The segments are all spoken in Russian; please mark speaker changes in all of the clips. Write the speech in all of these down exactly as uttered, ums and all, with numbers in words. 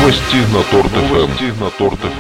Speaker 1: Новости на Торт эф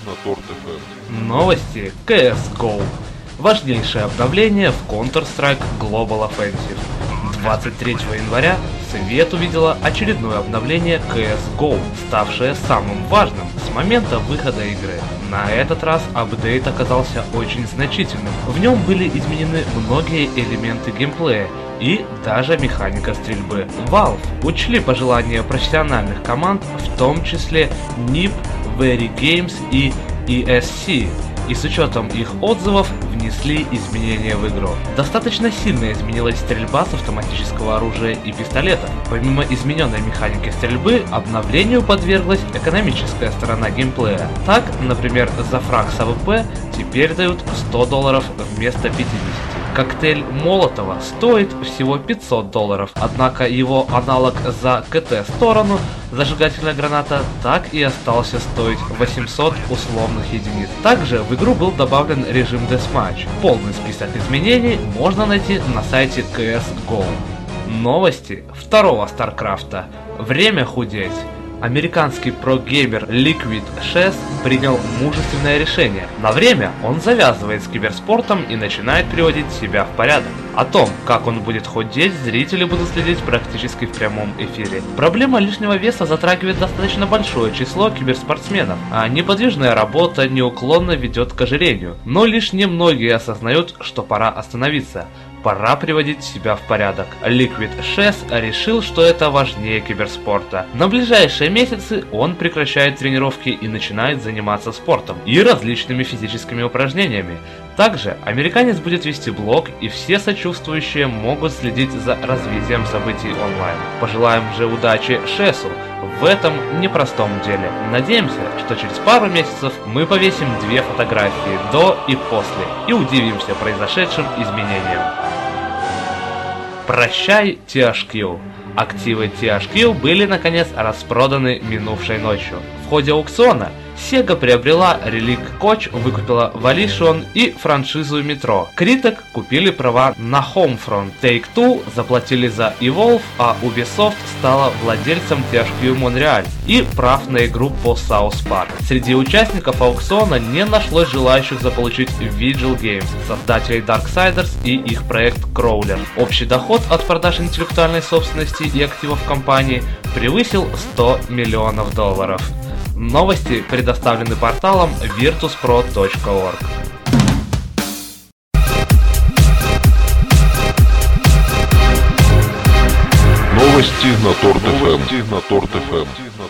Speaker 1: эм.
Speaker 2: Новости си эс го. Важнейшее обновление в Counter-Strike Global Offensive. двадцать третьего января свет увидела очередное обновление си эс го, ставшее самым важным с момента выхода игры. На этот раз апдейт оказался очень значительным. В нем были изменены многие элементы геймплея и даже механика стрельбы. Valve учли пожелания профессиональных команд, в том числе нип, Very Games и и эс си, и с учетом их отзывов внесли изменения в игру. Достаточно сильно изменилась стрельба с автоматического оружия и пистолетов. Помимо измененной механики стрельбы, обновлению подверглась экономическая сторона геймплея. Так, например, за фраг с а вэ пэ теперь дают сто долларов вместо пятидесяти. Коктейль Молотова стоит всего пятьсот долларов, однако его аналог за ка тэ сторону, зажигательная граната, так и остался стоить восемьсот условных единиц. Также в игру был добавлен режим Deathmatch. Полный список изменений можно найти на сайте си эс го. Новости второго Старкрафта. Время худеть. Американский прогеймер Liquid шесть принял мужественное решение. На время он завязывает с киберспортом и начинает приводить себя в порядок. О том, как он будет худеть, зрители будут следить практически в прямом эфире. Проблема лишнего веса затрагивает достаточно большое число киберспортсменов, а неподвижная работа неуклонно ведет к ожирению. Но лишь немногие осознают, что пора остановиться. Пора приводить себя в порядок. Liquid шесть решил, что это важнее киберспорта. На ближайшие месяцы он прекращает тренировки и начинает заниматься спортом и различными физическими упражнениями. Также американец будет вести блог, и все сочувствующие могут следить за развитием событий онлайн. Пожелаем же удачи Шесу в этом непростом деле. Надеемся, что через пару месяцев мы повесим две фотографии до и после и удивимся произошедшим изменениям. Прощай ти эйч кью. Активы ти эйч кью были наконец распроданы минувшей ночью. В ходе аукциона Sega приобрела Relic Coach, выкупила Volition и франшизу Metro. Критек купили права на Homefront. Take-Two заплатили за Evolve, а Ubisoft стала владельцем ти эйч кью Montreal и прав на игру по South Park. Среди участников аукциона не нашлось желающих заполучить Vigil Games, создателей Darksiders и их проект Crawler. Общий доход от продаж интеллектуальной собственности и активов компании превысил сто миллионов долларов. Новости предоставлены порталом virtus pro точка org.
Speaker 1: Новости на Торт эф эм.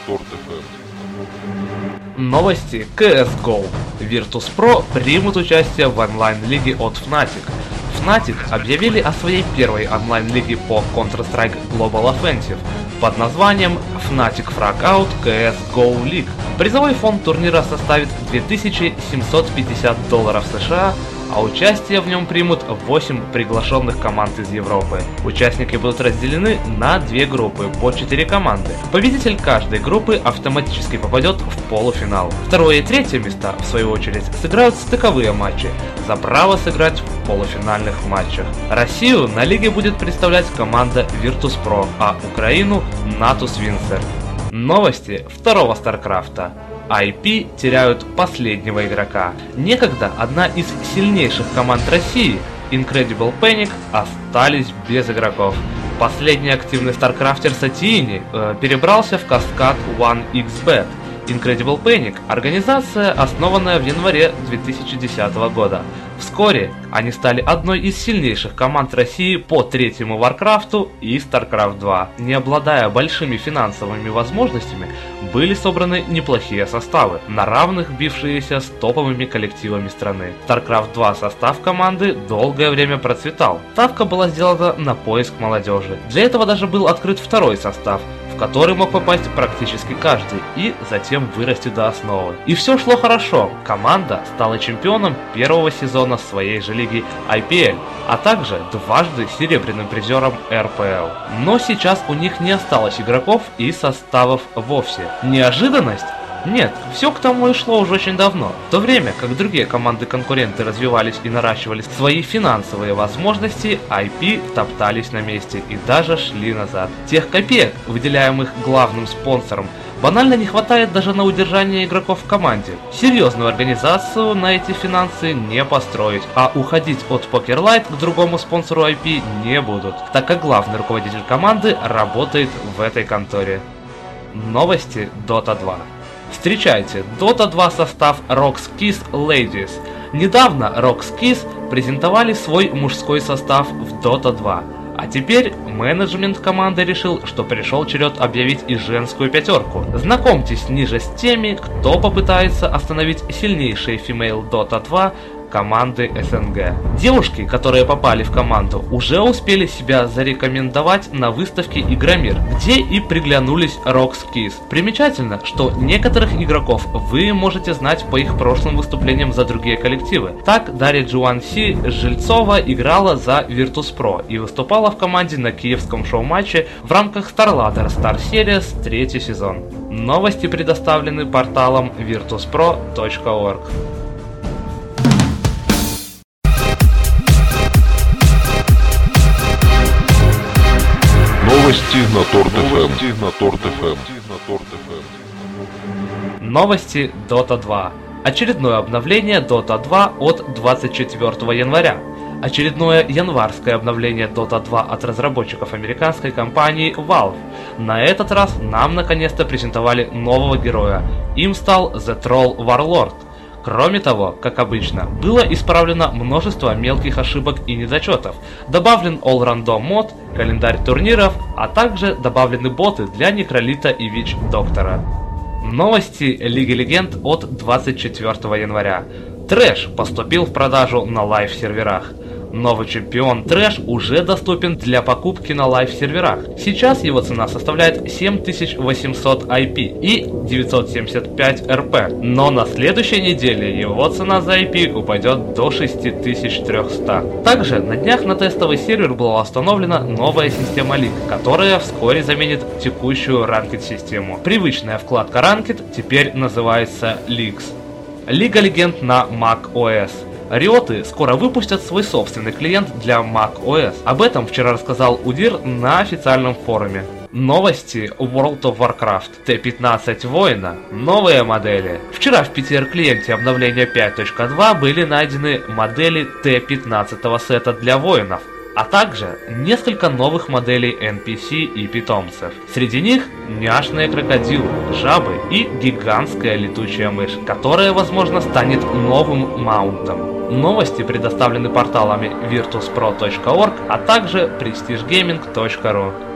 Speaker 2: Новости си эс го. Virtus.pro примут участие в онлайн-лиге от Fnatic. Fnatic объявили о своей первой онлайн-лиге по Counter-Strike Global Offensive под названием Fnatic Fragout си эс го League. Призовой фонд турнира составит две тысячи семьсот пятьдесят долларов США, а участие в нем примут восемь приглашенных команд из Европы. Участники будут разделены на две группы по четыре команды. Победитель каждой группы автоматически попадет в полуфинал. Второе и третье места, в свою очередь, сыграют стыковые матчи за право сыграть в полуфинальных матчах. Россию на лиге будет представлять команда Virtus.pro, а Украину Natus Wincer. Новости второго Старкрафта. ай пи теряют последнего игрока. Некогда одна из сильнейших команд России, Incredible Panic, остались без игроков. Последний активный старкрафтер Сатиини э, перебрался в Каскад один икс бет. Incredible Panic – организация, основанная в январе две тысячи десятого года. Вскоре они стали одной из сильнейших команд России по третьему Warcraft и StarCraft два. Не обладая большими финансовыми возможностями, были собраны неплохие составы, на равных бившиеся с топовыми коллективами страны. StarCraft два состав команды долгое время процветал. Ставка была сделана на поиск молодежи. Для этого даже был открыт второй состав, в который мог попасть практически каждый, и затем вырасти до основы. И все шло хорошо. Команда стала чемпионом первого сезона своей же лиги ай пи эл, а также дважды серебряным призером эр пэ эл. Но сейчас у них не осталось игроков и составов вовсе. Неожиданность? Нет, все к тому и шло уже очень давно. В то время, как другие команды-конкуренты развивались и наращивали свои финансовые возможности, ай пи топтались на месте и даже шли назад. Тех копеек, выделяемых главным спонсором Банально не хватает даже на удержание игроков в команде. Серьезную организацию на эти финансы не построить, а уходить от PokerLight к другому спонсору ай пи не будут, так как главный руководитель команды работает в этой конторе. Новости Дота два. Встречайте, Дота два состав Rock's Ladies. Недавно Rock's презентовали свой мужской состав в Дота два. А теперь менеджмент команды решил, что пришел черед объявить и женскую пятерку. Знакомьтесь ниже с теми, кто попытается остановить сильнейшие Female Дота два команды эс эн гэ. Девушки, которые попали в команду, уже успели себя зарекомендовать на выставке Игромир, где и приглянулись Rock's. Примечательно, что некоторых игроков вы можете знать по их прошлым выступлениям за другие коллективы. Так, Дарья Джуанси Жильцова играла за Virtus.pro и выступала в команде на киевском шоу-матче в рамках StarLadder Star Series третий сезон. Новости предоставлены порталом virtus pro точка org.
Speaker 1: Новости на Торт эф эм. Новости на Торт эф эм.
Speaker 2: Новости Дота два. Очередное обновление Дота два от двадцать четвёртого января. Очередное январское обновление Дота два от разработчиков американской компании Valve. На этот раз нам наконец-то презентовали нового героя. Им стал The Troll Warlord. Кроме того, как обычно, было исправлено множество мелких ошибок и недочетов, добавлен All Random мод, календарь турниров, а также добавлены боты для Некролита и Вич Доктора. Новости Лиги Легенд от двадцать четвёртого января. Трэш поступил в продажу на лайв-серверах. Новый чемпион Трэш уже доступен для покупки на лайв-серверах. Сейчас его цена составляет семь тысяч восемьсот ай пи и девятьсот семьдесят пять эр пи, но на следующей неделе его цена за ай пи упадет до шесть тысяч триста. Также на днях на тестовый сервер была установлена новая система лиг, которая вскоре заменит текущую Ranked-систему. Привычная вкладка Ranked теперь называется Leagues. Лига Легенд на macOS. Риоты скоро выпустят свой собственный клиент для macOS. Об этом вчера рассказал Удир на официальном форуме. Новости World of Warcraft. тэ пятнадцать Воина. Новые модели. Вчера в пи ти ар-клиенте обновления пять точка два были найдены модели тэ пятнадцать сета для воинов, а также несколько новых моделей эн пи си и питомцев. Среди них няшные крокодилы, жабы и гигантская летучая мышь, которая, возможно, станет новым маунтом. Новости предоставлены порталами virtus pro точка org, а также prestige gaming точка ru.